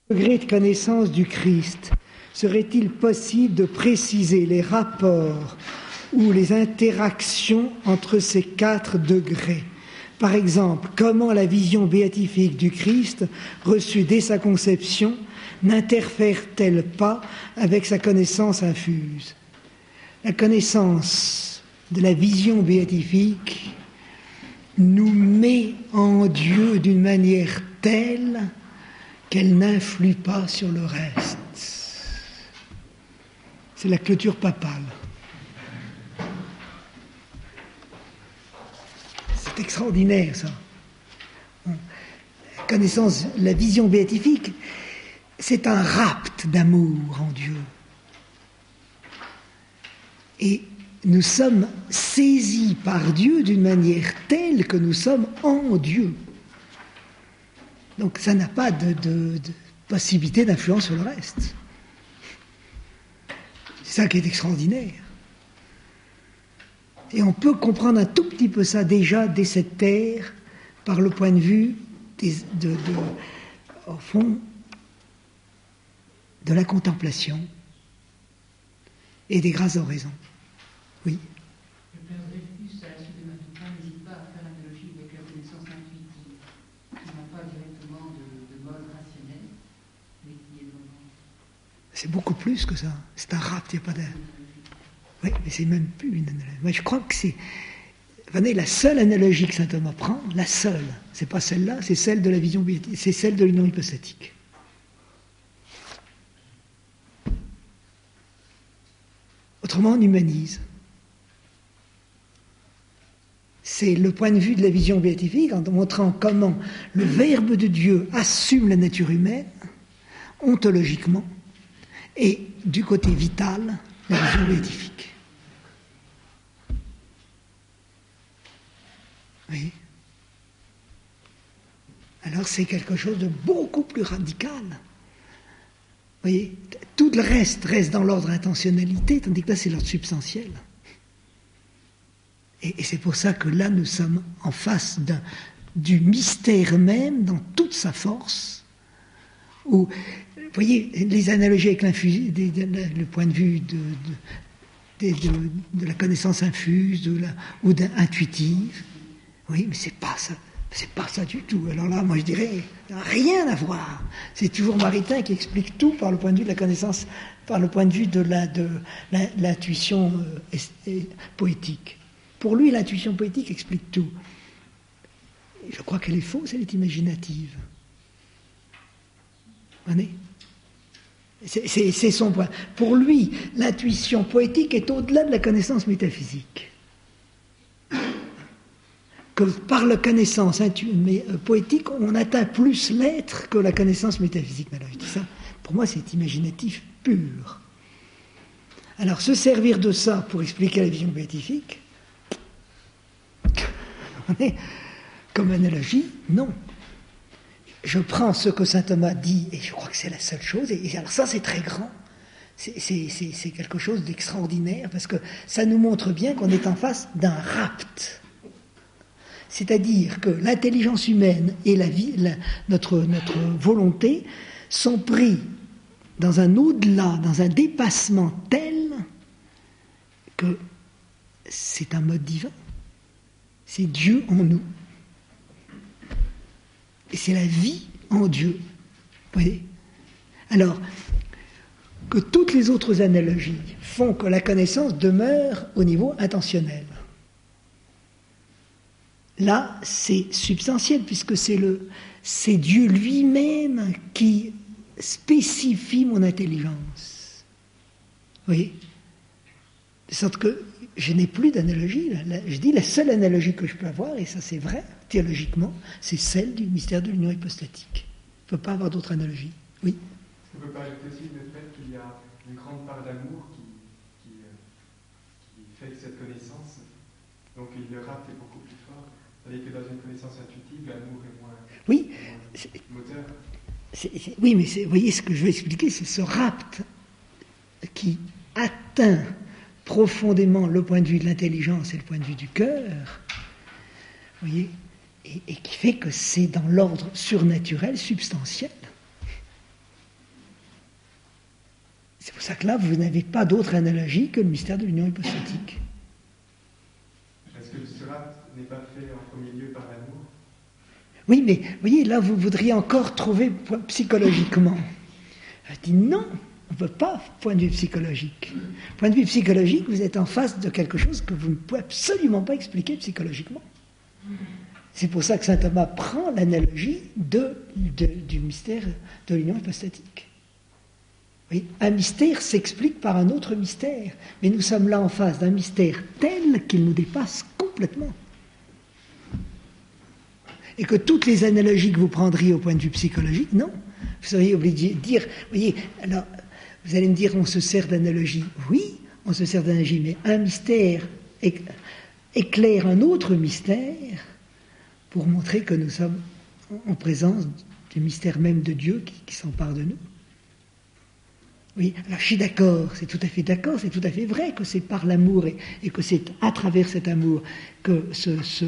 Degré de connaissance du Christ, serait-il possible de préciser les rapports ou les interactions entre ces 4 degrés? Par exemple, comment la vision béatifique du Christ, reçue dès sa conception, n'interfère-t-elle pas avec sa connaissance infuse? La connaissance de la vision béatifique nous met en Dieu d'une manière telle qu'elle n'influe pas sur le reste. C'est la clôture papale. C'est extraordinaire, ça. La connaissance, la vision béatifique, c'est un rapt d'amour en Dieu. Et nous sommes saisis par Dieu d'une manière telle que nous sommes en Dieu. Donc ça n'a pas de possibilité d'influence sur le reste. C'est ça qui est extraordinaire. Et on peut comprendre un tout petit peu ça déjà dès cette terre par le point de vue au fond de la contemplation et des grâces d'oraison. Oui. Le Père Dreyfus, à la suite de Matutin, n'hésite pas à faire l'analogie avec la connaissance intuitive, qui n'a pas directement de mode rationnel, mais qui est vraiment... C'est beaucoup plus que ça. C'est un rapt, il n'y a pas de... Oui, mais c'est même plus une analogie. Moi, je crois que c'est... Venez, la seule analogie que saint Thomas prend, la seule, c'est pas celle-là, c'est celle de la vision béatique, c'est celle de l'union hypostatique. Autrement, on humanise. C'est le point de vue de la vision béatifique en montrant comment le Verbe de Dieu assume la nature humaine, ontologiquement, et du côté vital, la vision béatifique. Oui. Alors c'est quelque chose de beaucoup plus radical. Vous voyez, tout le reste dans l'ordre intentionnalité, tandis que là c'est l'ordre substantiel. Et c'est pour ça que là nous sommes en face du mystère même dans toute sa force, où, vous voyez, les analogies avec le point de vue de la connaissance infuse ou intuitive, oui, mais c'est pas ça du tout. Alors là, moi je dirais, il n'y a rien à voir. C'est toujours Maritain qui explique tout par le point de vue de la connaissance, par le point de vue de l'intuition poétique. Pour lui, l'intuition poétique explique tout. Je crois qu'elle est fausse, elle est imaginative. Vous voyez ? C'est son point. Pour lui, l'intuition poétique est au-delà de la connaissance métaphysique. Que par la connaissance poétique, on atteint plus l'être que la connaissance métaphysique. Alors, je dis ça, pour moi, c'est imaginatif pur. Alors, se servir de ça pour expliquer la vision béatifique, comme analogie, non. Je prends ce que saint Thomas dit, et je crois que c'est la seule chose, et alors ça, c'est très grand. C'est quelque chose d'extraordinaire, parce que ça nous montre bien qu'on est en face d'un rapt. C'est-à-dire que l'intelligence humaine et notre volonté sont pris dans un au-delà, dans un dépassement tel que c'est un mode divin. C'est Dieu en nous. Et c'est la vie en Dieu. Vous voyez ? Alors, que toutes les autres analogies font que la connaissance demeure au niveau intentionnel. Là, c'est substantiel, puisque c'est Dieu lui-même qui spécifie mon intelligence. Vous voyez ? De sorte que je n'ai plus d'analogie. Je dis la seule analogie que je peux avoir, et ça c'est vrai, théologiquement, c'est celle du mystère de l'union hypostatique. Il ne peut pas avoir d'autre analogie. Oui ? On ne peut pas ajouter aussi le fait qu'il y a une grande part d'amour qui fait que cette connaissance, donc le rapt est beaucoup plus fort. C'est-à-dire que dans une connaissance intuitive, l'amour est moins moteur. Oui, mais vous voyez, ce que je veux expliquer, c'est ce rapt qui atteint profondément le point de vue de l'intelligence et le point de vue du cœur, vous voyez, et qui fait que c'est dans l'ordre surnaturel, substantiel. pour ça que là, vous n'avez pas d'autre analogie que le mystère de l'union hypostatique. Est-ce que ce rapt n'est pas fait en premier lieu par l'amour? Oui, mais vous voyez, là, vous voudriez encore trouver psychologiquement. Je dis non, on ne peut pas, point de vue psychologique. Point de vue psychologique, vous êtes en face de quelque chose que vous ne pouvez absolument pas expliquer psychologiquement. C'est pour ça que saint Thomas prend l'analogie du mystère de l'union hypostatique. Oui, un mystère s'explique par un autre mystère, mais nous sommes là en face d'un mystère tel qu'il nous dépasse complètement. Et que toutes les analogies que vous prendriez au point de vue psychologique, non. Vous seriez obligé de dire, voyez, alors, vous allez me dire, on se sert d'analogie. Oui, on se sert d'analogie, mais un mystère éclaire un autre mystère pour montrer que nous sommes en présence du mystère même de Dieu qui s'empare de nous. Oui, alors je suis d'accord, c'est tout à fait d'accord, c'est tout à fait vrai que c'est par l'amour et que c'est à travers cet amour que se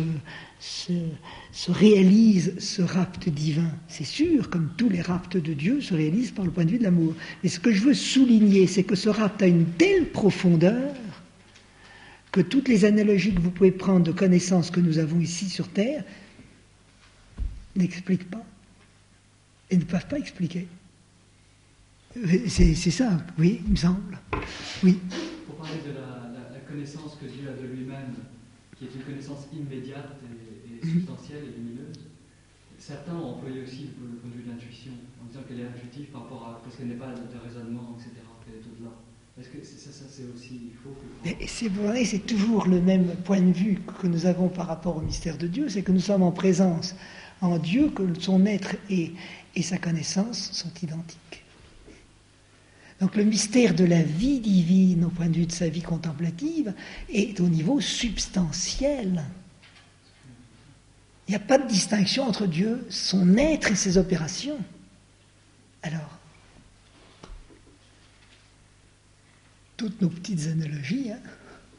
réalise ce rapt divin. C'est sûr, comme tous les rapts de Dieu se réalisent par le point de vue de l'amour. Mais ce que je veux souligner, c'est que ce rapt a une telle profondeur que toutes les analogies que vous pouvez prendre de connaissances que nous avons ici sur Terre n'expliquent pas et ne peuvent pas expliquer. C'est ça, oui, il me semble. Oui. Pour parler de la connaissance que Dieu a de lui-même, qui est une connaissance immédiate et substantielle et lumineuse, certains ont employé aussi le point de vue de l'intuition, en disant qu'elle est intuitive par rapport à, parce qu'elle n'est pas de raisonnement, etc., qu'elle est au-delà. Est-ce que ça c'est aussi faux que... C'est vrai, c'est toujours le même point de vue que nous avons par rapport au mystère de Dieu, c'est que nous sommes en présence en Dieu, que son être et sa connaissance sont identiques. Donc le mystère de la vie divine, au point de vue de sa vie contemplative, est au niveau substantiel. Il n'y a pas de distinction entre Dieu, son être et ses opérations. Alors, toutes nos petites analogies, hein.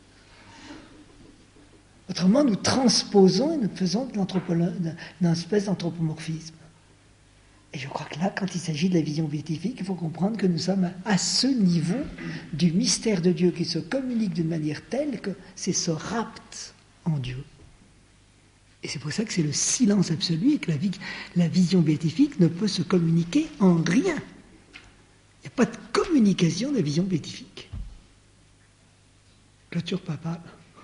Autrement, nous transposons et nous faisons d'une espèce d'anthropomorphisme. Et je crois que là, quand il s'agit de la vision béatifique, il faut comprendre que nous sommes à ce niveau du mystère de Dieu qui se communique d'une manière telle que c'est ce rapt en Dieu. Et c'est pour ça que c'est le silence absolu et que la vision béatifique ne peut se communiquer en rien. Il n'y a pas de communication de la vision béatifique. Clôture papale.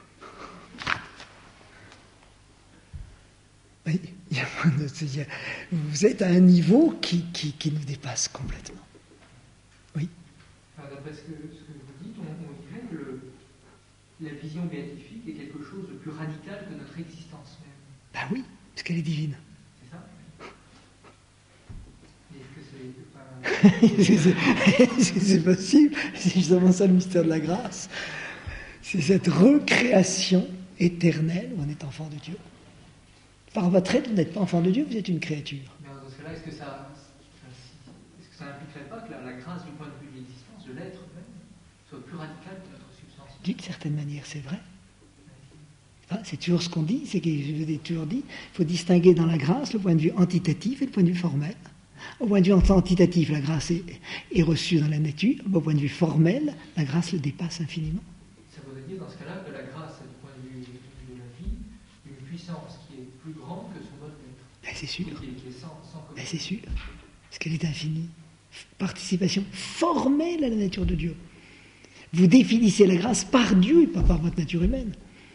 Oui, vous êtes à un niveau qui nous dépasse complètement. Oui. Alors, d'après ce que vous dites, on dirait que la vision béatifique est quelque chose de plus radical que notre existence même. Ben oui, parce qu'elle est divine. C'est ça? Et est-ce que c'est possible, c'est justement ça le mystère de la grâce. C'est cette recréation éternelle où on est enfant de Dieu. Par votre être, vous n'êtes pas enfant de Dieu, vous êtes une créature. Mais dans ce cas-là, est-ce que ça n'impliquerait pas que la grâce du point de vue de l'existence, de l'être même, soit plus radicale que notre substance? D'une certaine manière, c'est vrai. Enfin, c'est toujours ce qu'on dit, c'est que je vous ai toujours dit, il faut distinguer dans la grâce le point de vue antitatif et le point de vue formel. Au point de vue antitatif, la grâce est reçue dans la nature. Au point de vue formel, la grâce le dépasse infiniment. Ça voudrait dire dans ce cas-là que la grâce a du point de vue de la vie une puissance qui est plus grande que son mode d'être. Ben, c'est sûr. Qui est sans commune. Ben, c'est sûr. Parce qu'elle est infinie. Participation formelle à la nature de Dieu. Vous définissez la grâce par Dieu et pas par votre nature humaine.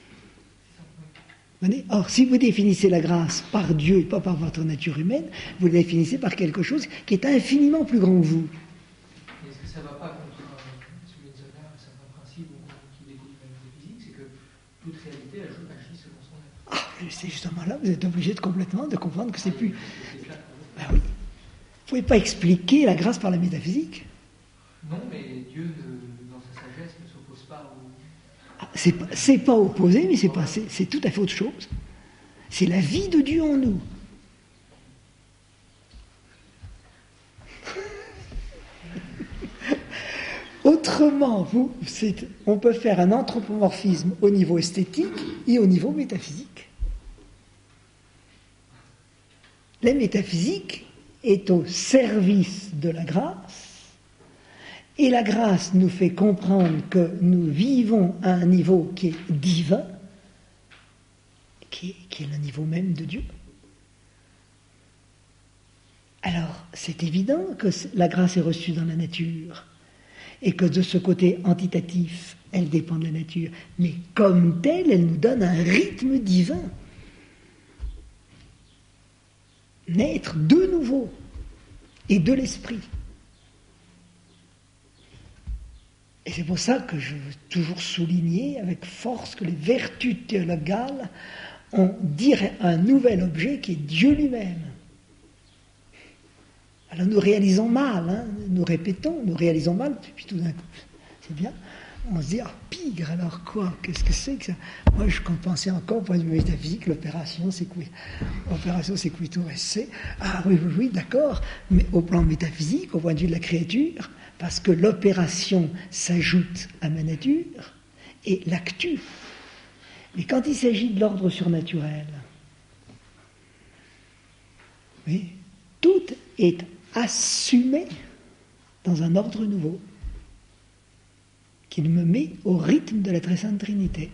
Or, si vous définissez la grâce par Dieu et pas par votre nature humaine, vous la définissez par quelque chose qui est infiniment plus grand que vous. Est-ce que ça ne va pas contre celui de Zola, un certain principe qui découle de la métaphysique, c'est que toute réalité agit selon son être? Ah, c'est justement là, vous êtes obligé de comprendre que c'est plus... Ben oui. Vous ne pouvez pas expliquer la grâce par la métaphysique. Non, mais Dieu, dans sa sagesse, ne s'oppose pas au... C'est pas opposé, mais c'est tout à fait autre chose. C'est la vie de Dieu en nous. Autrement, on peut faire un anthropomorphisme au niveau esthétique et au niveau métaphysique. La métaphysique est au service de la grâce Et la grâce nous fait comprendre que nous vivons à un niveau qui est divin, qui est le niveau même de Dieu. Alors, c'est évident que la grâce est reçue dans la nature, et que de ce côté antitatif, elle dépend de la nature. Mais comme telle, elle nous donne un rythme divin. Naître de nouveau, et de l'esprit. Et c'est pour ça que je veux toujours souligner avec force que les vertus théologales ont un nouvel objet qui est Dieu lui-même. Alors nous réalisons mal, nous répétons, nous réalisons mal, puis tout d'un coup, c'est bien, on se dit, pigre, alors quoi, qu'est-ce que c'est que ça? Moi je pensais encore au point de vue métaphysique, l'opération c'est quito esse, oui, d'accord, mais au plan métaphysique, au point de vue de la créature, parce que l'opération s'ajoute à ma nature et l'actue. Mais quand il s'agit de l'ordre surnaturel, oui, tout est assumé dans un ordre nouveau qui me met au rythme de la Très Sainte Trinité.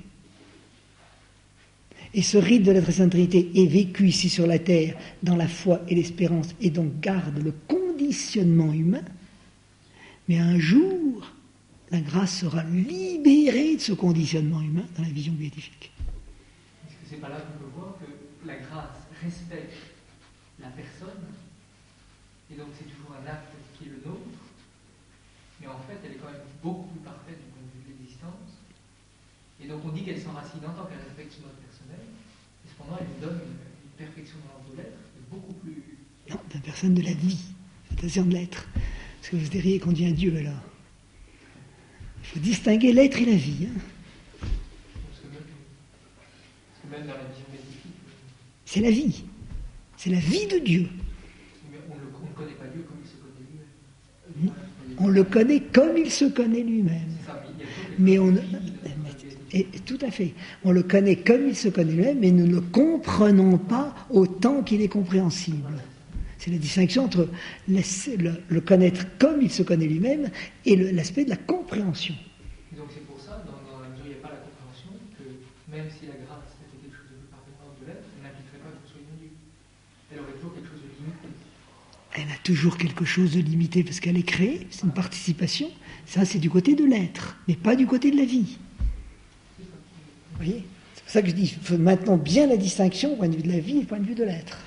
Et ce rythme de la Très Sainte Trinité est vécu ici sur la terre dans la foi et l'espérance et donc garde le conditionnement humain. Mais un jour, la grâce sera libérée de ce conditionnement humain dans la vision béatifique. Est-ce que c'est pas là qu'on peut voir que la grâce respecte la personne, et donc c'est toujours un acte qui est le nôtre, mais en fait elle est quand même beaucoup plus parfaite du point de vue de l'existence, et donc on dit qu'elle s'enracine en tant qu'elle respecte son mode personnel, et cependant elle nous donne une perfection dans l'ordre de l'être beaucoup plus... Non, de la personne de la vie, c'est-à-dire de l'être. Parce que vous diriez qu'on devient Dieu alors. Il faut distinguer l'être et la vie. Parce que même dans la vision béatifique... C'est la vie. C'est la vie de Dieu. Mais on ne connaît pas Dieu comme il se connaît lui-même. On le connaît comme il se connaît lui-même. Mais tout à fait. On le connaît comme il se connaît lui-même, mais nous ne le comprenons pas autant qu'il est compréhensible. C'est la distinction entre le connaître comme il se connaît lui-même et l'aspect de la compréhension. Et donc c'est pour ça, dans la mesure où il n'y a pas la compréhension, que même si la grâce était quelque chose de plus parfaitement de l'être, elle n'impliquerait pas que vous soyez Dieu. Elle aurait toujours quelque chose de limité. Elle a toujours quelque chose de limité parce qu'elle est créée, c'est une participation. Ça, c'est du côté de l'être, mais pas du côté de la vie. Vous voyez ? C'est pour ça que je dis, il faut maintenant bien la distinction au point de vue de la vie et au point de vue de l'être.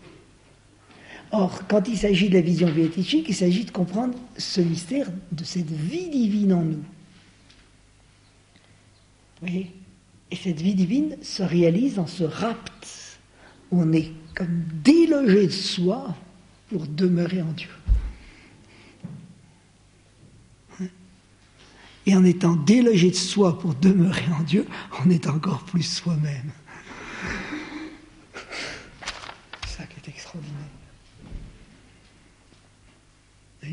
Or, quand il s'agit de la vision béatifique, il s'agit de comprendre ce mystère de cette vie divine en nous. Vous voyez ? Et cette vie divine se réalise dans ce rapt où on est comme délogé de soi pour demeurer en Dieu. Et en étant délogé de soi pour demeurer en Dieu, on est encore plus soi-même. C'est ça qui est extraordinaire. Oui.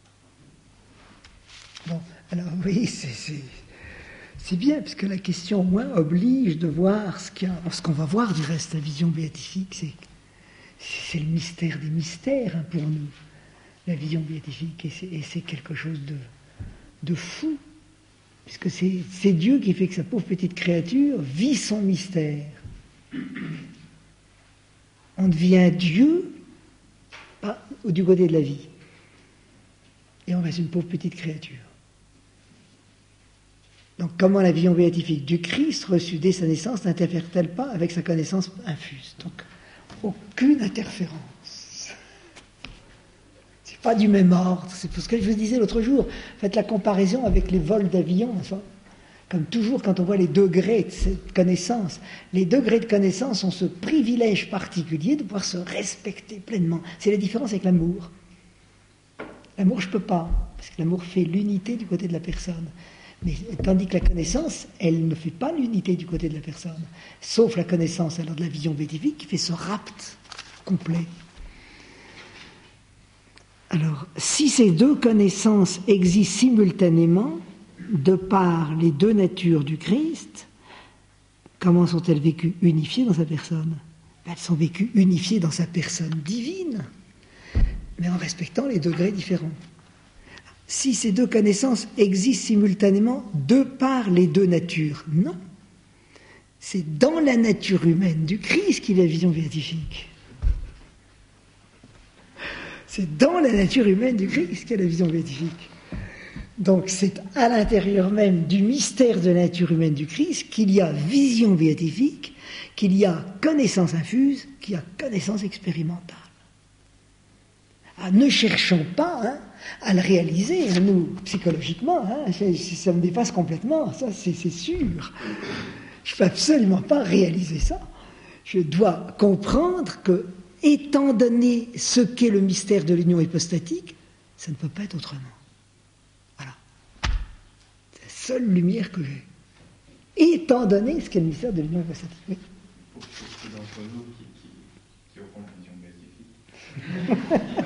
Bon, alors oui, c'est bien, parce que la question, au moins, oblige de voir ce qu'on va voir du reste de la vision béatifique, c'est le mystère des mystères pour nous, la vision béatifique, et c'est quelque chose de fou, puisque c'est Dieu qui fait que sa pauvre petite créature vit son mystère. On devient Dieu du côté de la vie, et on reste une pauvre petite créature. Donc comment la vision béatifique du Christ reçue dès sa naissance n'interfère-t-elle pas avec sa connaissance infuse? Donc aucune interférence. C'est pas du même ordre. C'est pour ce que je vous disais l'autre jour. Faites la comparaison avec les vols d'avion. Enfin, comme toujours, quand on voit les degrés de cette connaissance, les degrés de connaissance ont ce privilège particulier de pouvoir se respecter pleinement. C'est la différence avec l'amour. L'amour, je ne peux pas, parce que l'amour fait l'unité du côté de la personne. Mais tandis que la connaissance, elle ne fait pas l'unité du côté de la personne. Sauf la connaissance, alors de la vision béatifique, qui fait ce rapt complet. Alors, si ces deux connaissances existent simultanément, de par les deux natures du Christ, comment sont-elles vécues unifiées dans sa personne? Elles sont vécues unifiées dans sa personne divine, mais en respectant les degrés différents. si ces deux connaissances existent simultanément de par les deux natures. Non. C'est dans la nature humaine du Christ qu'il y a la vision béatifique. C'est dans la nature humaine du Christ qu'il y a la vision béatifique. Donc c'est à l'intérieur même du mystère de la nature humaine du Christ qu'il y a vision béatifique, qu'il y a connaissance infuse, qu'il y a connaissance expérimentale. Ah, ne cherchons pas à le réaliser, nous, psychologiquement, ça me dépasse complètement, ça c'est sûr. Je ne peux absolument pas réaliser ça. Je dois comprendre que, étant donné ce qu'est le mystère de l'union hypostatique, ça ne peut pas être autrement. Voilà. C'est la seule lumière que j'ai. Étant donné ce qu'est le mystère de l'union hypostatique. Oui. Pour ceux d'entre nous qui auront la vision béatifique,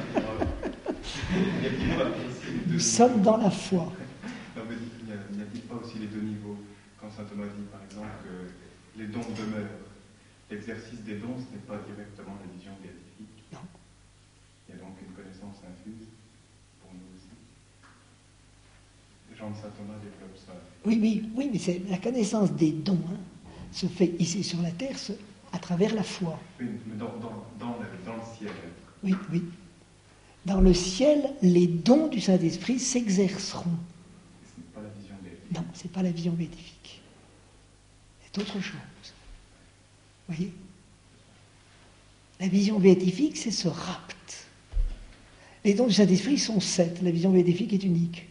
nous sommes dans la foi. Non, mais n'y a-t-il pas aussi les deux niveaux? Quand saint Thomas dit par exemple que les dons demeurent, l'exercice des dons, ce n'est pas directement la vision béatifique. Non. Il y a donc une connaissance infuse pour nous aussi. Jean de saint Thomas développe ça. Oui, mais c'est la connaissance des dons se fait ici sur la terre à travers la foi. Oui, mais dans le ciel. Oui. Dans le ciel, les dons du Saint-Esprit s'exerceront. Ce n'est pas la vision béatifique. Non, ce n'est pas la vision béatifique. C'est autre chose. Vous voyez ? La vision béatifique, c'est ce rapt. Les dons du Saint-Esprit sont 7. La vision béatifique est unique.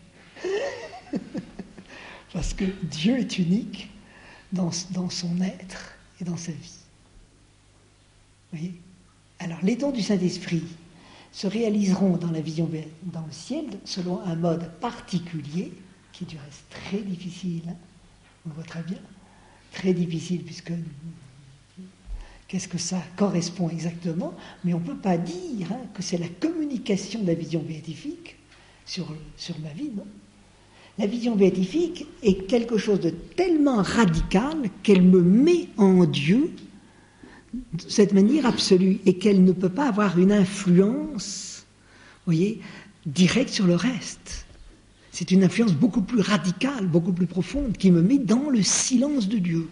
Parce que Dieu est unique dans son être et dans sa vie. Vous voyez ? Alors, les dons du Saint-Esprit se réaliseront dans la vision dans le ciel selon un mode particulier, qui est du reste très difficile, on le voit très bien, très difficile, puisque qu'est-ce que ça correspond exactement, mais on ne peut pas dire que c'est la communication de la vision béatifique sur ma vie, non. La vision béatifique est quelque chose de tellement radical qu'elle me met en Dieu de cette manière absolue et qu'elle ne peut pas avoir une influence, vous voyez, directe sur le reste. C'est une influence beaucoup plus radicale, beaucoup plus profonde, qui me met dans le silence de Dieu.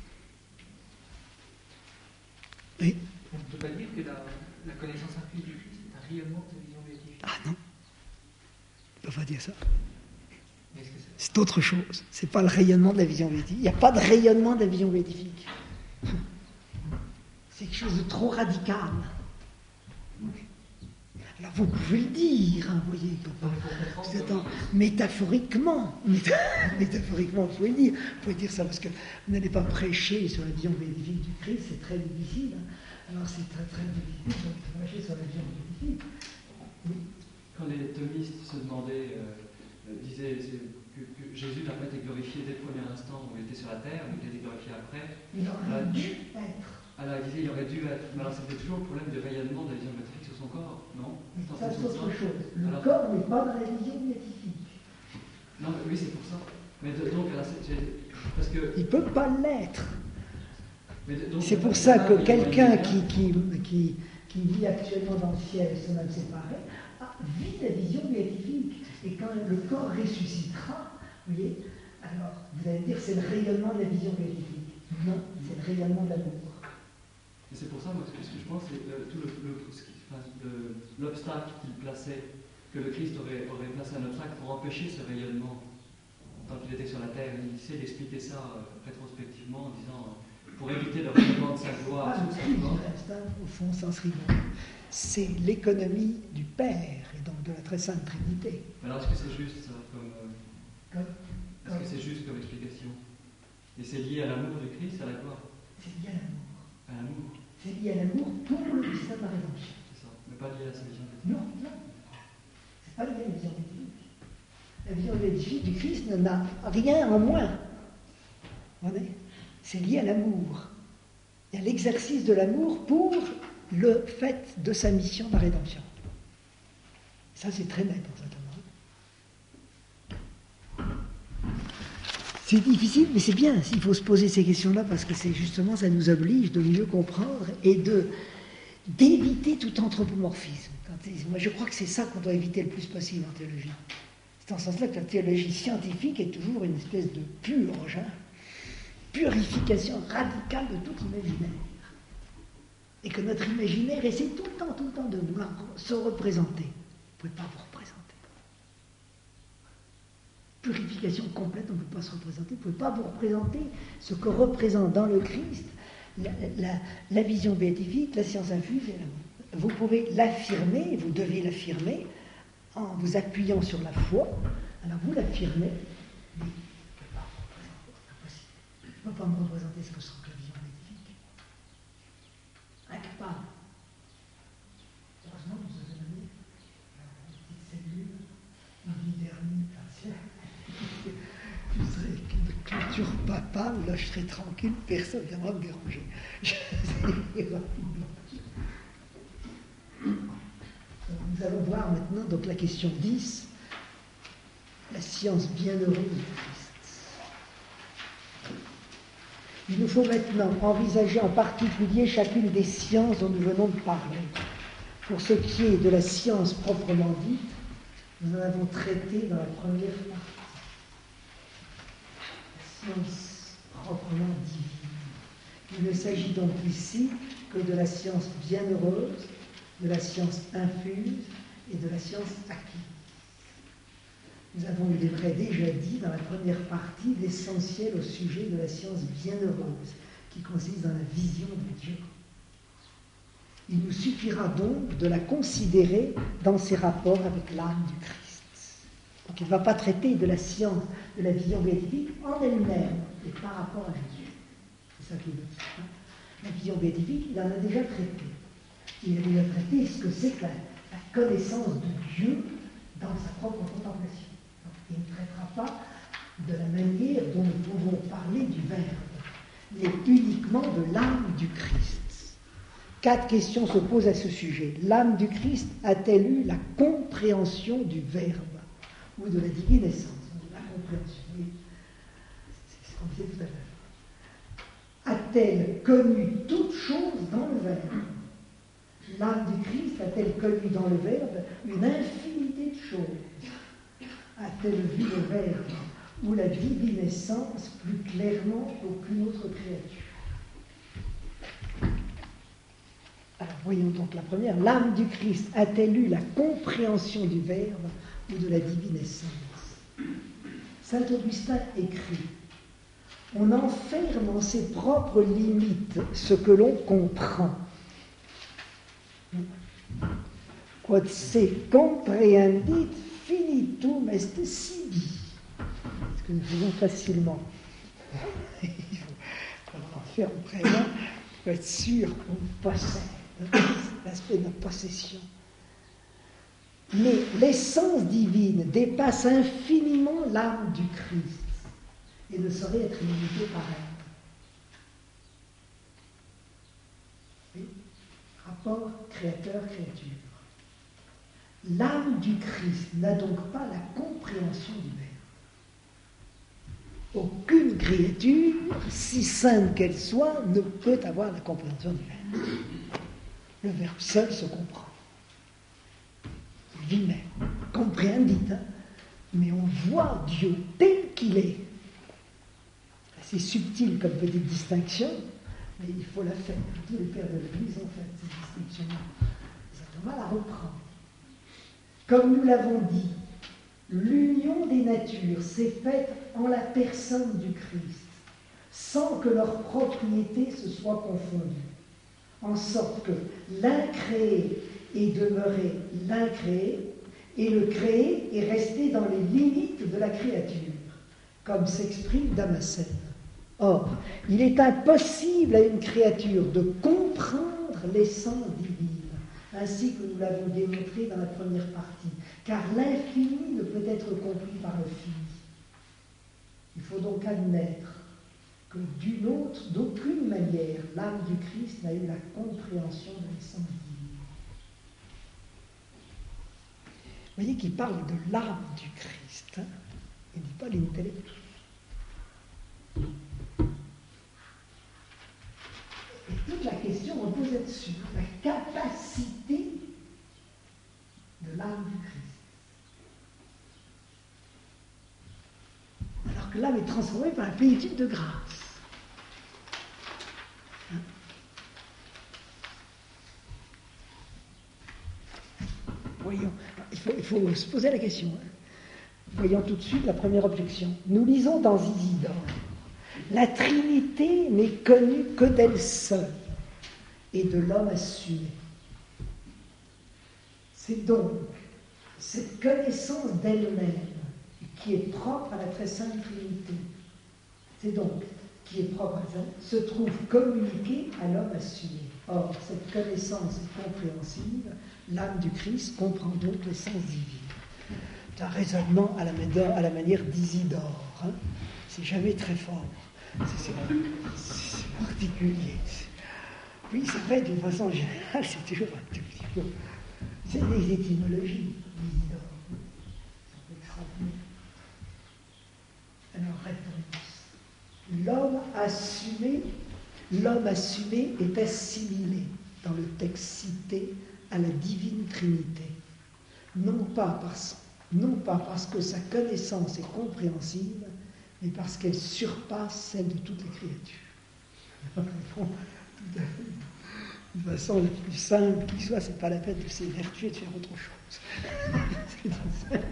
Oui. On ne peut pas dire que la connaissance infuse du Christ est un rayonnement de sa vision béatifique. Ah non, on ne peut pas dire ça. Est-ce que c'est autre chose. C'est pas le rayonnement de la vision béatifique. Il n'y a pas de rayonnement de la vision béatifique. C'est quelque chose de trop radical. Alors vous pouvez le dire, vous voyez, métaphoriquement, vous pouvez le dire. Vous pouvez dire ça parce que vous n'allez pas prêcher sur la vision béatifique du Christ, c'est très difficile. Alors c'est très très difficile de prêcher sur la vision béatifique. Oui. Quand les thomistes se demandaient, disaient que Jésus n'a pas été glorifié dès le premier instant où il était sur la terre, mais il a été glorifié après. Il aurait dû être. Alors il disait il aurait dû être. Mais alors c'était toujours le problème de rayonnement de la vision béatifique sur son corps, non? Ça c'est autre chose. Le corps n'est pas dans la vision béatifique. Non, mais oui, c'est pour ça. Mais donc, alors, parce que. Il ne peut pas l'être. C'est pour ça que quelqu'un qui vit actuellement dans le ciel, son âme séparée, vit la vision béatifique. Et quand le corps ressuscitera, vous voyez, alors vous allez dire c'est le rayonnement de la vision béatifique. Non, c'est le rayonnement de l'amour. Et c'est pour ça, moi, ce que je pense, c'est tout l'obstacle qu'il plaçait, que le Christ aurait placé un obstacle pour empêcher ce rayonnement tant qu'il était sur la terre. Il essaie d'expliquer ça rétrospectivement en disant, pour éviter le rayonnement de sa gloire sur sa gloire. Au fond, sens rigolo. C'est l'économie du Père et donc de la très sainte Trinité. Alors, est-ce que c'est juste ça Est-ce que c'est juste comme explication? Et c'est lié à l'amour du Christ, à la gloire? C'est lié à l'amour. À l'amour. C'est lié à l'amour pour le mystère de la rédemption. C'est ça, mais pas lié à sa vision béatifique. Non. C'est pas lié à la vision béatifique. La vision béatifique du Christ n'a rien en moins. Vous voyez ? C'est lié à l'amour. Il y a l'exercice de l'amour pour le fait de sa mission de la rédemption. Ça, c'est très net en fait. C'est difficile, mais c'est bien. Il faut se poser ces questions-là parce que c'est justement, ça nous oblige de mieux comprendre et d'éviter tout anthropomorphisme. Moi, je crois que c'est ça qu'on doit éviter le plus possible en théologie. C'est en ce sens-là que la théologie scientifique est toujours une espèce de purge, purification radicale de tout imaginaire. Et que notre imaginaire essaie tout le temps de vouloir se représenter. Vous ne pouvez pas vous représenter. Purification complète, on ne peut pas se représenter. Vous ne pouvez pas vous représenter ce que représente dans le Christ la vision béatifique, la science infuse et l'amour. Vous pouvez l'affirmer, vous devez l'affirmer, en vous appuyant sur la foi. Alors vous l'affirmez, mais je ne peux pas me représenter ce que sera la vision béatifique. Incapable. Heureusement que vous avez donné une petite cellule, une vie dernière, je serais une clôture papale, là je serais tranquille, personne ne viendra me déranger. Nous allons voir maintenant donc la question 10, la science bienheureuse du Christ. Il nous faut maintenant envisager en particulier chacune des sciences dont nous venons de parler. Pour ce qui est de la science proprement dite, nous en avons traité dans la première partie. La science proprement divine. Il ne s'agit donc ici que de la science bienheureuse, de la science infuse et de la science acquise. Nous avons, il est vrai, déjà dit dans la première partie l'essentiel au sujet de la science bienheureuse, qui consiste dans la vision de Dieu. Il nous suffira donc de la considérer dans ses rapports avec l'âme du Christ. Donc il ne va pas traiter de la science, de la vision béatifique en elle-même, et par rapport à Jésus. C'est ça qu'il veut dire. La vision béatifique, il en a déjà traité. Il a déjà traité ce que c'est que la connaissance de Dieu dans sa propre contemplation. Donc, il ne traitera pas de la manière dont nous pouvons parler du Verbe, mais uniquement de l'âme du Christ. 4 questions se posent à ce sujet. L'âme du Christ a-t-elle eu la compréhension du Verbe ou de la divine essence? La compréhension, oui. C'est ce qu'on disait tout à l'heure. A-t-elle connu toute chose dans le Verbe? L'âme du Christ a-t-elle connu dans le Verbe une infinité de choses? A-t-elle vu le Verbe ou la divine essence plus clairement qu'aucune autre créature? Alors voyons donc la première. L'âme du Christ a-t-elle eu la compréhension du Verbe ou de la divine essence? Saint Augustin écrit: on enferme en ses propres limites ce que l'on comprend. Quod se comprehendit finitum est sibi. Ce que nous faisons facilement. Il faut en faire vraiment pour être sûr qu'on possède. L'aspect de la possession. Mais l'essence divine dépasse infiniment l'âme du Christ et ne saurait être limitée par elle. Oui. Rapport créateur-créature. L'âme du Christ n'a donc pas la compréhension du Verbe. Aucune créature, si sainte qu'elle soit, ne peut avoir la compréhension du Verbe. Le Verbe seul se comprend. Lui-même, comprehendit, mais on voit Dieu tel qu'il est. C'est subtil comme petite distinction, mais il faut la faire. Tous les pères de l'Église ont fait cette distinction-là. Saint Thomas la reprend. Comme nous l'avons dit, l'union des natures s'est faite en la personne du Christ, sans que leurs propriétés se soient confondues, en sorte que l'incréé est demeuré l'incréé, et le créé est resté dans les limites de la créature, comme s'exprime Damascène. Or, il est impossible à une créature de comprendre l'essence divine, ainsi que nous l'avons démontré dans la première partie, car l'infini ne peut être compris par le fini. Il faut donc admettre que d'aucune manière, l'âme du Christ n'a eu la compréhension de l'essence divine. Vous voyez qu'il parle de l'âme du Christ, il ne dit pas l'intellect. Et toute la question repose là-dessus, la capacité de l'âme du Christ. que l'âme est transformée par la plénitude de grâce. Hein? Voyons, il faut se poser la question. Hein? Voyons tout de suite la première objection. Nous lisons dans Isidore, la Trinité n'est connue que d'elle seule et de l'homme assumé. C'est donc cette connaissance d'elle-même qui est propre à la très sainte Trinité. C'est donc qui est propre à ça, se trouve communiquée à l'homme assumé. Or, cette connaissance est compréhensive, l'âme du Christ comprend donc l'essence divine. C'est un raisonnement à la manière d'Isidore. Hein. C'est jamais très fort. C'est particulier. Oui, c'est vrai, d'une façon générale, c'est toujours un tout petit peu. C'est des étymologies d'Isidore. C'est extraordinaire. Alors, réponse. L'homme assumé est assimilé dans le texte cité à la divine Trinité. Non pas parce que sa connaissance est compréhensive, mais parce qu'elle surpasse celle de toutes les créatures. De façon la plus simple qui soit, c'est pas la peine de s'évertuer de faire autre chose.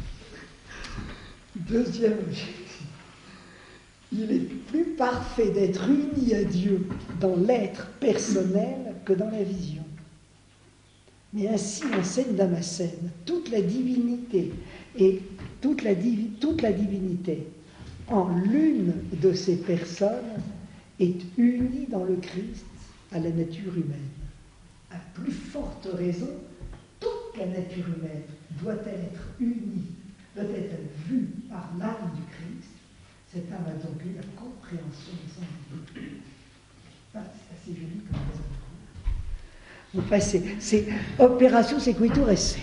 Deuxième objectif. Il est plus parfait d'être uni à Dieu dans l'être personnel que dans la vision. Mais ainsi enseigne Damascène, toute la divinité en l'une de ces personnes est unie dans le Christ à la nature humaine. À plus forte raison, toute la nature humaine doit-elle être unie, doit-être vue par l'âme du Christ. Cette âme a donc eu la compréhension de son divin. C'est assez joli comme raisonnement. Vous passez, c'est opération sequitur esse.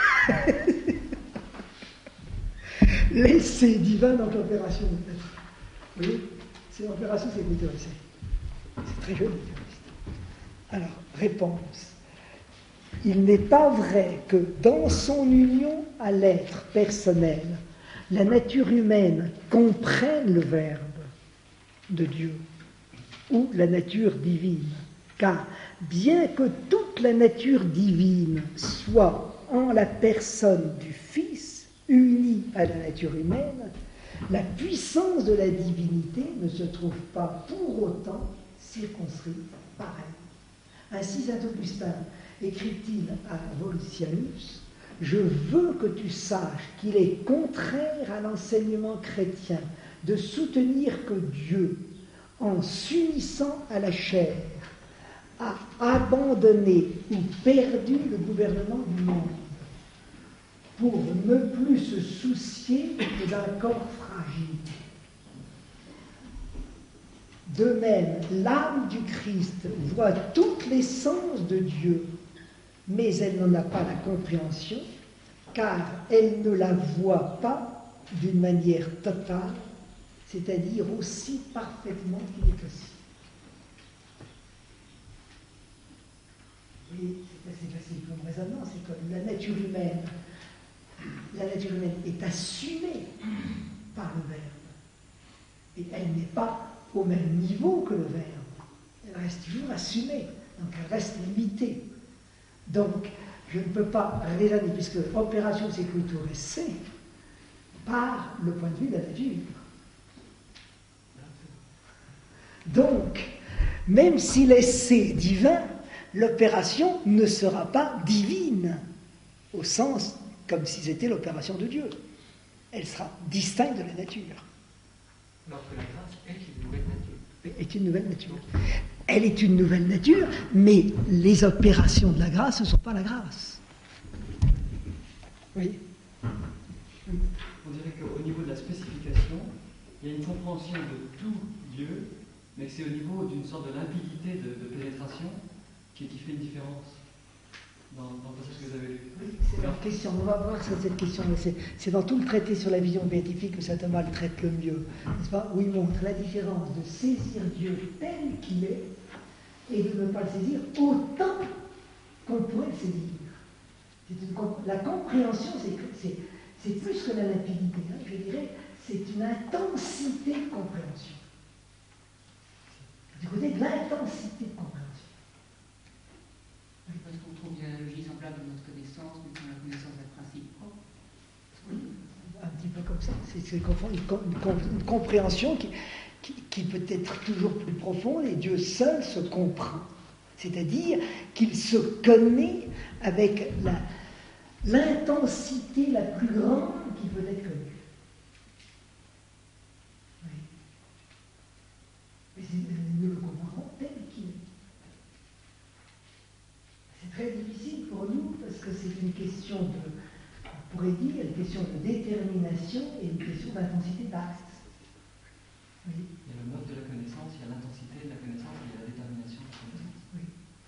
L'essai divin, donc l'opération de Dieu. Vous voyez, c'est opération sequitur esse. C'est très joli. Alors, réponse. Il n'est pas vrai que dans son union à l'être personnel, la nature humaine comprenne le Verbe de Dieu ou la nature divine, car bien que toute la nature divine soit en la personne du Fils unie à la nature humaine, la puissance de la divinité ne se trouve pas pour autant circonscrite par elle. Ainsi saint Augustin écrit-il à Volsianus: « Je veux que tu saches qu'il est contraire à l'enseignement chrétien de soutenir que Dieu, en s'unissant à la chair, a abandonné ou perdu le gouvernement du monde pour ne plus se soucier que d'un corps fragile. De même, l'âme du Christ voit toute l'essence de Dieu, mais elle n'en a pas la compréhension, car elle ne la voit pas d'une manière totale, c'est-à-dire aussi parfaitement qu'il est possible. » Oui, c'est assez facile comme raisonnement, c'est comme la nature humaine est assumée par le Verbe, et elle n'est pas au même niveau que le Verbe. Elle reste toujours assumée, donc elle reste limitée. Donc, je ne peux pas raisonner, puisque opération sequitur esse, par le point de vue de la nature. Donc, même si l'essai est divin, l'opération ne sera pas divine, au sens comme si c'était l'opération de Dieu. Elle sera distincte de la nature. Alors que la grâce est une nouvelle nature. Est une nouvelle nature. Elle est une nouvelle nature, mais les opérations de la grâce ne sont pas la grâce. Oui. On dirait qu'au niveau de la spécification, il y a une compréhension de tout Dieu, mais que c'est au niveau d'une sorte de limpidité de pénétration qui fait une différence dans le passage que vous avez lu. Oui, c'est la question. On va voir sur cette question. C'est dans tout le traité sur la vision béatifique que saint Thomas le traite le mieux, n'est-ce pas, où il montre la différence de saisir Dieu tel qu'il est et de ne pas le saisir autant qu'on pourrait le saisir. La compréhension, c'est plus que la limpidité. Hein, je dirais, c'est une intensité de compréhension. Du côté de l'intensité de compréhension. Parce qu'on trouve une analogie semblable à notre connaissance, mais dans la connaissance d'un principe propre. Oui, un petit peu comme ça. C'est une compréhension qui peut être toujours plus profonde, et Dieu seul se comprend. C'est-à-dire qu'il se connaît avec l'intensité la plus grande qui peut être connue. Oui. Mais nous le comprendrons tel qu'il est. C'est très difficile pour nous parce que c'est une question on pourrait dire, une question de détermination et une question d'intensité d'acte. Oui. Il y a le mode de la connaissance, il y a l'intensité de la connaissance, il y a la détermination de la connaissance. Oui.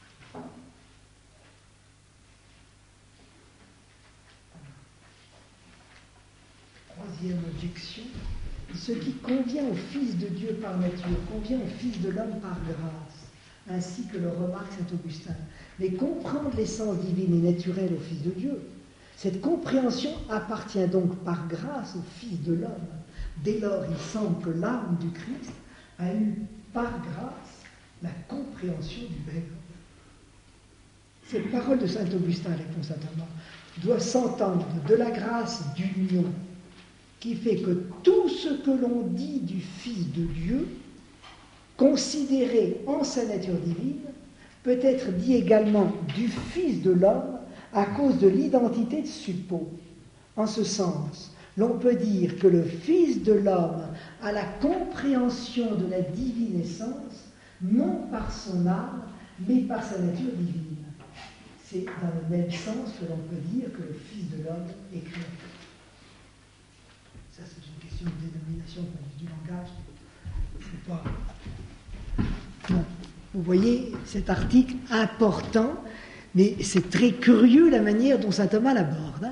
Troisième objection, ce qui convient au Fils de Dieu par nature convient au Fils de l'homme par grâce, ainsi que le remarque saint Augustin. Mais comprendre l'essence divine et naturelle au Fils de Dieu, cette compréhension appartient donc par grâce au Fils de l'homme. Dès lors, il semble que l'âme du Christ a eu par grâce la compréhension du vrai homme. Cette parole de saint Augustin, répond saint Thomas, doit s'entendre de la grâce d'union qui fait que tout ce que l'on dit du Fils de Dieu, considéré en sa nature divine, peut être dit également du Fils de l'homme à cause de l'identité de suppos. En ce sens, l'on peut dire que le Fils de l'homme a la compréhension de la divine essence, non par son âme, mais par sa nature divine. C'est dans le même sens que l'on peut dire que le Fils de l'homme est créateur. Ça, c'est une question de dénomination du langage. C'est pas... Non. Vous voyez cet article important, mais c'est très curieux la manière dont saint Thomas l'aborde.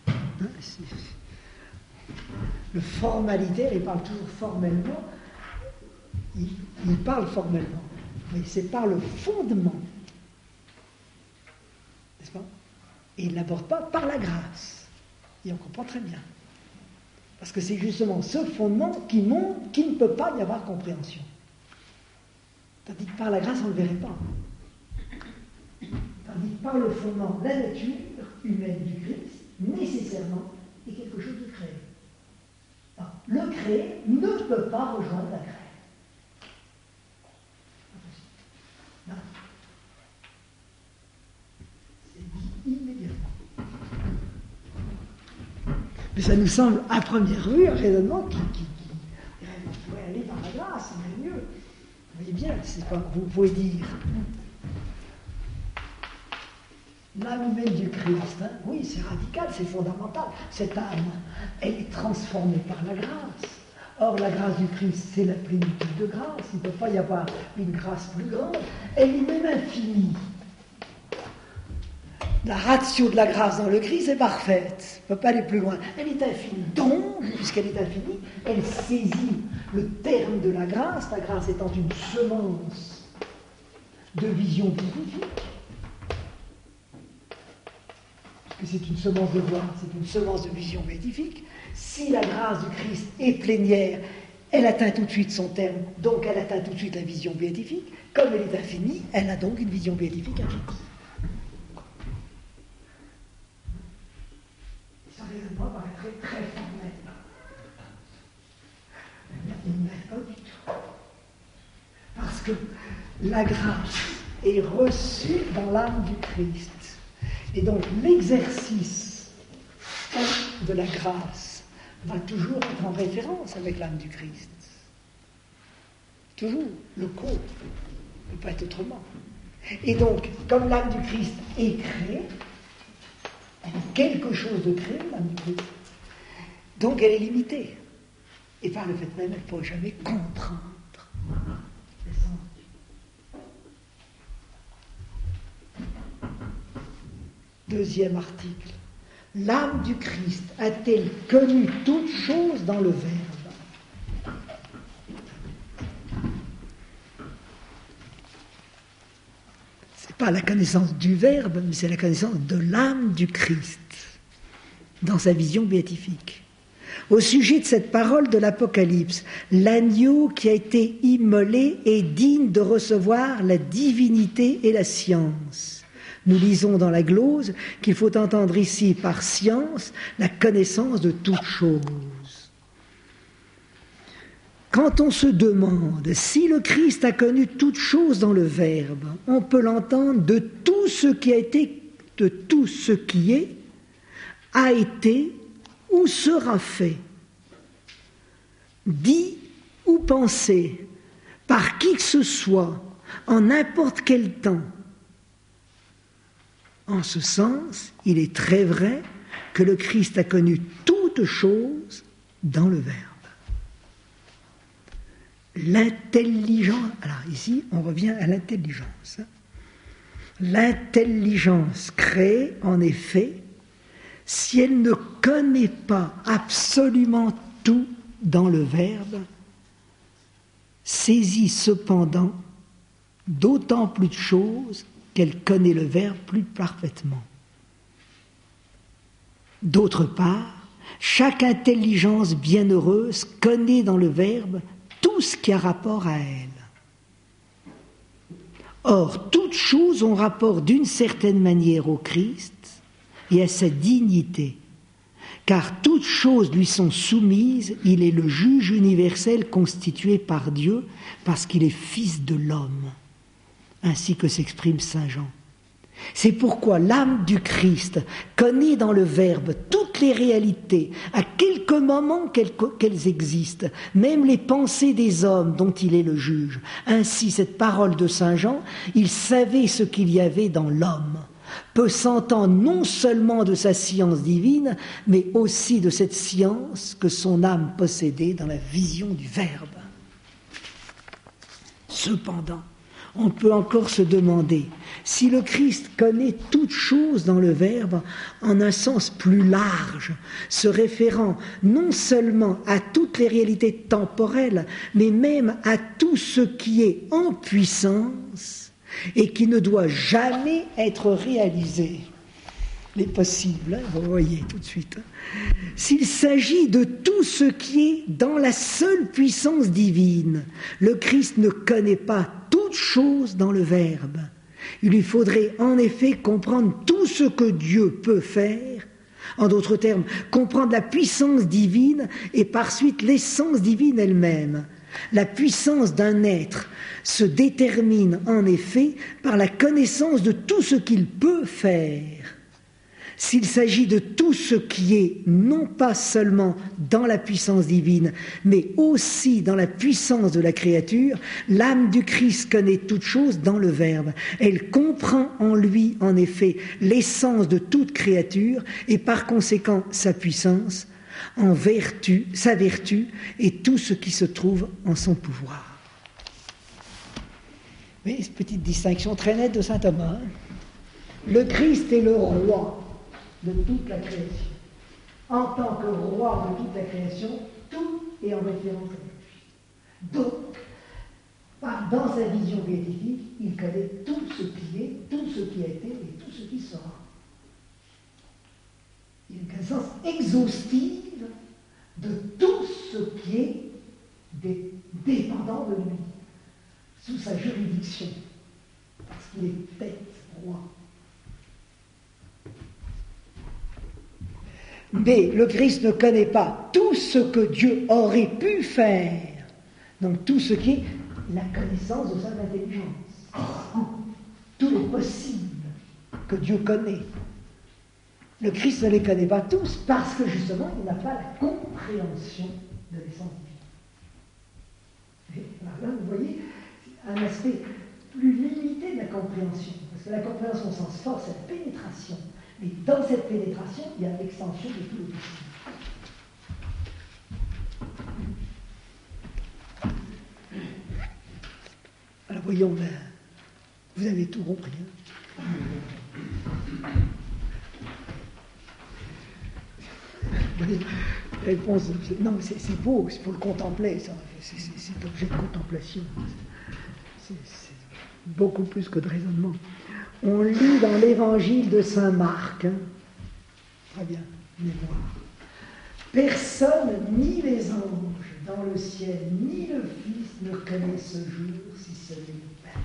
Le formalitaire, il parle toujours formellement, il parle formellement, mais c'est par le fondement, n'est-ce pas? Et il ne l'aborde pas par la grâce. Et on comprend très bien. Parce que c'est justement ce fondement qui montre qu'il ne peut pas y avoir compréhension. Tandis que par la grâce, on ne le verrait pas. Tandis que par le fondement, la nature humaine du Christ, nécessairement, est quelque chose de créé. Alors, le créé ne peut pas rejoindre la créée. Non. C'est dit immédiatement. Mais ça nous semble, à première vue, un raisonnement qui pourrait aller par la grâce, mais mieux. Vous voyez bien, c'est pas, vous pouvez dire l'âme humaine du Christ, hein, oui, c'est radical, c'est fondamental. Cette âme, elle est transformée par la grâce. Or, la grâce du Christ, c'est la plénitude de grâce. Il ne peut pas y avoir une grâce plus grande. Elle est même infinie. La ratio de la grâce dans le Christ est parfaite. Elle ne peut pas aller plus loin. Elle est infinie. Donc, puisqu'elle est infinie, elle saisit le terme de la grâce étant une semence de vision béatifique. Parce que c'est une semence de voix, c'est une semence de vision béatifique. Si la grâce du Christ est plénière, elle atteint tout de suite son terme, donc elle atteint tout de suite la vision béatifique. Comme elle est infinie, elle a donc une vision béatifique infinie. Ça raisonnement paraîtrait très formel. Il n'est pas du tout. Parce que la grâce est reçue dans l'âme du Christ. Et donc l'exercice de la grâce va toujours être en référence avec l'âme du Christ. Toujours. Le corps ne peut pas être autrement. Et donc, comme l'âme du Christ est créée, elle est quelque chose de créé, l'âme du Christ. Donc elle est limitée. Et par le fait même, elle ne pourrait jamais comprendre l'essence de Dieu. Deuxième article. L'âme du Christ a-t-elle connu toute chose dans le Verbe? Ce n'est pas la connaissance du Verbe, mais c'est la connaissance de l'âme du Christ dans sa vision béatifique. Au sujet de cette parole de l'Apocalypse, l'agneau qui a été immolé est digne de recevoir la divinité et la science. Nous lisons dans la glose qu'il faut entendre ici par science la connaissance de toutes choses. Quand on se demande si le Christ a connu toutes choses dans le Verbe, on peut l'entendre de tout ce qui a été, de tout ce qui est, a été ou sera fait, dit ou pensé, par qui que ce soit, en n'importe quel temps. En ce sens, il est très vrai que le Christ a connu toutes choses dans le Verbe. L'intelligence, alors ici on revient à l'intelligence. L'intelligence crée en effet, si elle ne connaît pas absolument tout dans le Verbe, saisit cependant d'autant plus de choses qu'elle connaît le Verbe plus parfaitement. D'autre part, chaque intelligence bienheureuse connaît dans le Verbe tout ce qui a rapport à elle. Or, toutes choses ont rapport d'une certaine manière au Christ et à sa dignité, car toutes choses lui sont soumises, il est le juge universel constitué par Dieu, parce qu'il est fils de l'homme, ainsi que s'exprime saint Jean. C'est pourquoi l'âme du Christ connaît dans le Verbe toutes les réalités, à quelque moment qu'elles existent, même les pensées des hommes dont il est le juge. Ainsi, cette parole de saint Jean, il savait ce qu'il y avait dans l'homme, peut s'entendre non seulement de sa science divine, mais aussi de cette science que son âme possédait dans la vision du Verbe. Cependant, on peut encore se demander si le Christ connaît toutes choses dans le Verbe en un sens plus large, se référant non seulement à toutes les réalités temporelles, mais même à tout ce qui est en puissance et qui ne doit jamais être réalisé. Les possibles, vous voyez tout de suite. S'il s'agit de tout ce qui est dans la seule puissance divine, le Christ ne connaît pas toutes choses dans le Verbe. Il lui faudrait en effet comprendre tout ce que Dieu peut faire, en d'autres termes, comprendre la puissance divine et par suite l'essence divine elle-même. La puissance d'un être se détermine en effet par la connaissance de tout ce qu'il peut faire. S'il s'agit de tout ce qui est non pas seulement dans la puissance divine, mais aussi dans la puissance de la créature, l'âme du Christ connaît toutes choses dans le Verbe. Elle comprend en lui, en effet, l'essence de toute créature et par conséquent sa puissance, en vertu, sa vertu et tout ce qui se trouve en son pouvoir. Vous voyez cette petite distinction très nette de saint Thomas. Le Christ est le roi de toute la création. En tant que roi de toute la création, tout est en référence à lui. Donc, dans sa vision béatifique, il connaît tout ce qui est, tout ce qui a été et tout ce qui sera. Il a une connaissance exhaustive de tout ce qui est dépendant de lui, sous sa juridiction, parce qu'il est tête, roi. Mais le Christ ne connaît pas tout ce que Dieu aurait pu faire. Donc tout ce qui est la connaissance de sa intelligence. Tout les possibles que Dieu connaît. Le Christ ne les connaît pas tous parce que justement il n'a pas la compréhension de l'essence divine. Et là vous voyez un aspect plus limité de la compréhension. Parce que la compréhension au sens fort, c'est la pénétration. Et dans cette pénétration, il y a l'extension de tout le possible. Alors voyons, vous avez tout compris. Hein? Réponse, non, c'est beau, il faut le contempler, ça. C'est objet de contemplation. C'est beaucoup plus que de raisonnement. On lit dans l'évangile de saint Marc, hein, très bien, mémoire. Personne, ni les anges dans le ciel, ni le Fils ne connaît ce jour, si ce n'est le Père.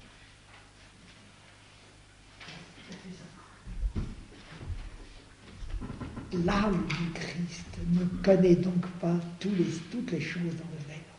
L'âme du Christ ne connaît donc pas toutes les choses dans le Verbe.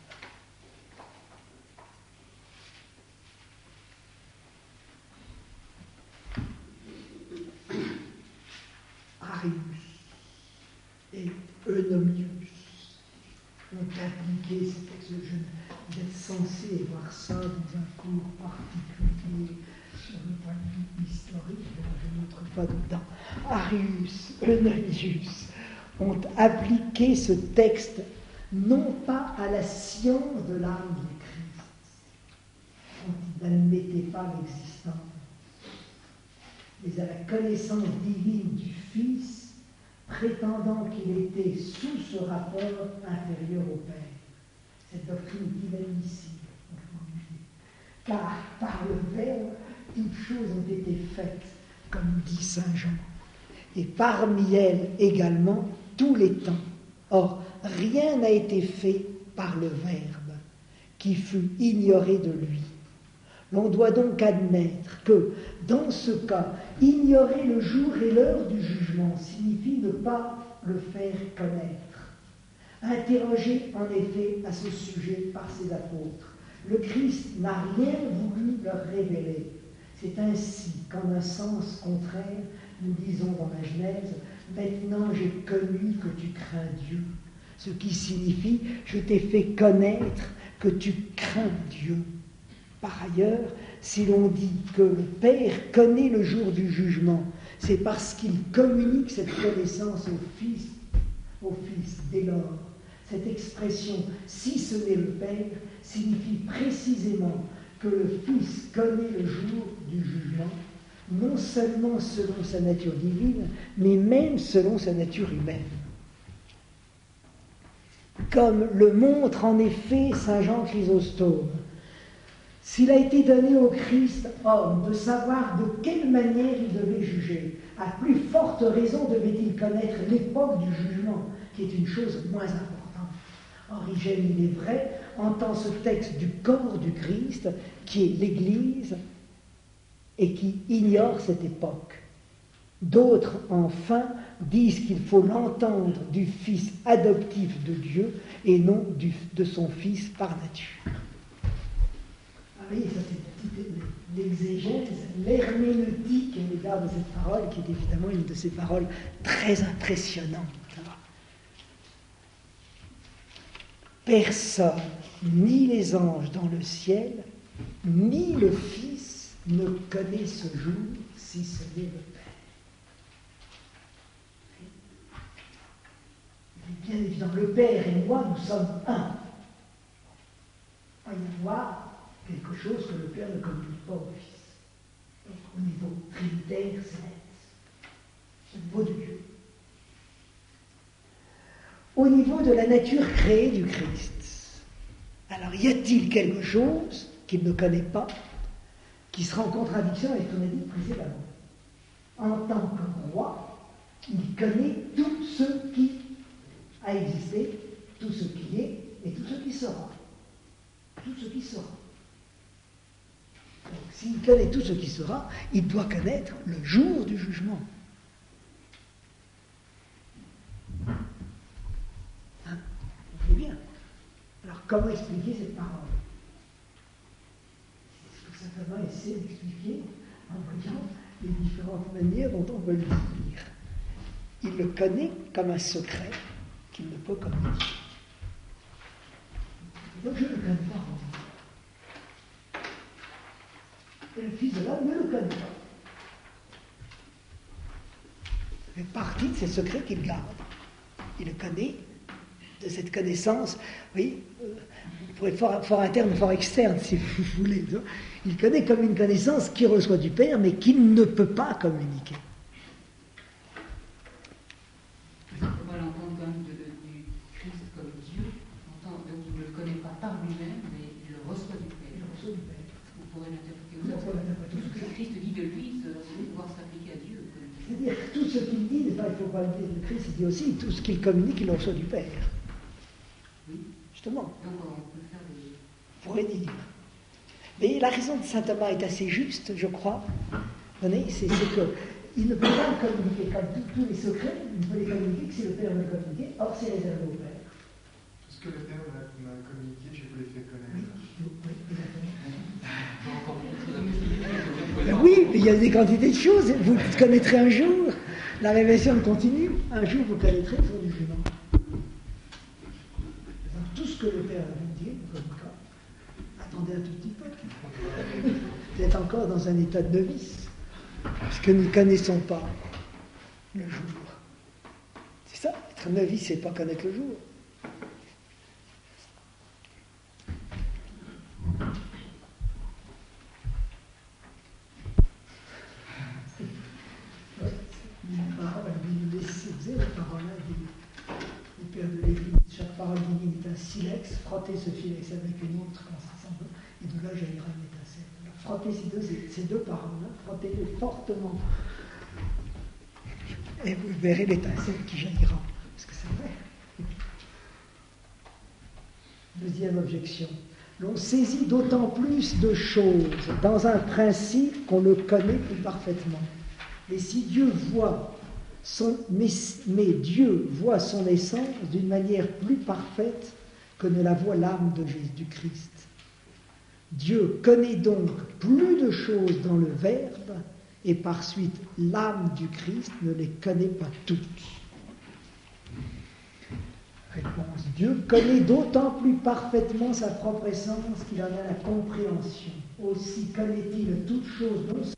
Arius et Eunomius ont appliqué ce texte. Vous êtes censé voir ça dans un cours particulier sur le point de vue historique, je n'entre pas dedans. Arius, Eunomius ont appliqué ce texte non pas à la science de l'âme du Christ, dont ils n'admettaient pas l'existence, mais à la connaissance divine du Fils, prétendant qu'il était sous ce rapport inférieur au Père. Cette doctrine est inadmissible, car par le Verbe, toutes choses ont été faites, comme dit Saint Jean, et parmi elles également tous les temps. Or, rien n'a été fait par le Verbe, qui fut ignoré de lui. L'on doit donc admettre que, dans ce cas, ignorer le jour et l'heure du jugement signifie ne pas le faire connaître. Interrogé en effet à ce sujet par ses apôtres, le Christ n'a rien voulu leur révéler. C'est ainsi qu'en un sens contraire, nous disons dans la Genèse, « Maintenant j'ai connu que tu crains Dieu », ce qui signifie « Je t'ai fait connaître que tu crains Dieu ». Par ailleurs, si l'on dit que le Père connaît le jour du jugement, c'est parce qu'il communique cette connaissance au Fils. Dès lors, cette expression « si ce n'est le Père » signifie précisément que le Fils connaît le jour du jugement, non seulement selon sa nature divine, mais même selon sa nature humaine. Comme le montre en effet saint Jean Chrysostome, s'il a été donné au Christ, homme, de savoir de quelle manière il devait juger, à plus forte raison devait-il connaître l'époque du jugement, qui est une chose moins importante. Origène, il est vrai, entend ce texte du corps du Christ, qui est l'Église, et qui ignore cette époque. D'autres, enfin, disent qu'il faut l'entendre du Fils adoptif de Dieu et non de son Fils par nature. Oui, ça c'est l'exégèse, l'herméneutique à l'égard de cette parole, qui est évidemment une de ces paroles très impressionnantes. Personne, ni les anges dans le ciel, ni le Fils ne connaît ce jour, si ce n'est le Père. Bien évidemment, le Père et moi, nous sommes un. Il va y avoir quelque chose que le Père ne communique pas au Fils. Donc, au niveau trinitaire, c'est net. Au niveau de Dieu. Au niveau de la nature créée du Christ. Alors, y a-t-il quelque chose qu'il ne connaît pas, qui sera en contradiction avec ce qu'on a dit précédemment? En tant que roi, il connaît tout ce qui a existé, tout ce qui est et tout ce qui sera. Tout ce qui sera. Donc, s'il connaît tout ce qui sera, il doit connaître le jour du jugement. Hein? Vous voyez bien. Alors, comment expliquer cette parole? Il faut simplement essayer d'expliquer en voyant les différentes manières dont on veut le dire. Il le connaît comme un secret qu'il ne peut communiquer. Donc, je ne le connais pas. Et le Fils de l'homme ne le connaît pas. Ça fait partie de ces secrets qu'il garde. Il le connaît, de cette connaissance, oui, pour être fort interne, fort externe, si vous voulez. Il connaît comme une connaissance qu'il reçoit du Père, mais qu'il ne peut pas communiquer. On va l'entendre quand même du Christ comme Dieu. Donc il ne le connaît pas par lui-même, mais il le reçoit du Père. Vous pourrez l'interpréter aussi. Tout ce que Christ dit de lui, ça va pouvoir s'appliquer à Dieu. C'est-à-dire que tout ce ce qu'il dit, il ne faut pas le dire, le Christ il dit aussi, tout ce qu'il communique, il le reçoit du Père. Oui. Justement. Donc on peut faire des... On pourrait dire. Mais la raison de saint Thomas est assez juste, je crois. C'est qu'il ne peut pas le communiquer comme tous les secrets, il ne peut les communiquer que si le Père veut le communiquer, or c'est réservé au Père. Tout ce que le Père m'a communiqué, je vous l'ai fait connaître. Oui, mais il y a des quantités de choses. Vous connaîtrez un jour. La révélation continue. Un jour, vous connaîtrez le jour du jugement. Donc, tout ce que le Père a vous dire, vous communiquera. Attendez un tout petit peu. Vous êtes encore dans un état de novice. Parce que nous ne connaissons pas le jour. C'est ça, être novice, c'est pas connaître le jour. La parole du Père de l'Église, chaque parole divine est un silex, frottez ce silex avec une autre quand ça semble, et de là jaillira une étincelle. Alors, frottez ces deux paroles-là, frottez-les fortement, et vous verrez l'étincelle qui jaillira, parce que c'est vrai. Deuxième objection. L'on saisit d'autant plus de choses dans un principe qu'on le connaît plus parfaitement. Et si Dieu voit mais Dieu voit son essence d'une manière plus parfaite que ne la voit l'âme de Jésus-Christ. Dieu connaît donc plus de choses dans le Verbe, et par suite l'âme du Christ ne les connaît pas toutes. Réponse. Dieu connaît d'autant plus parfaitement sa propre essence qu'il en a la compréhension. Aussi connaît-il toutes choses non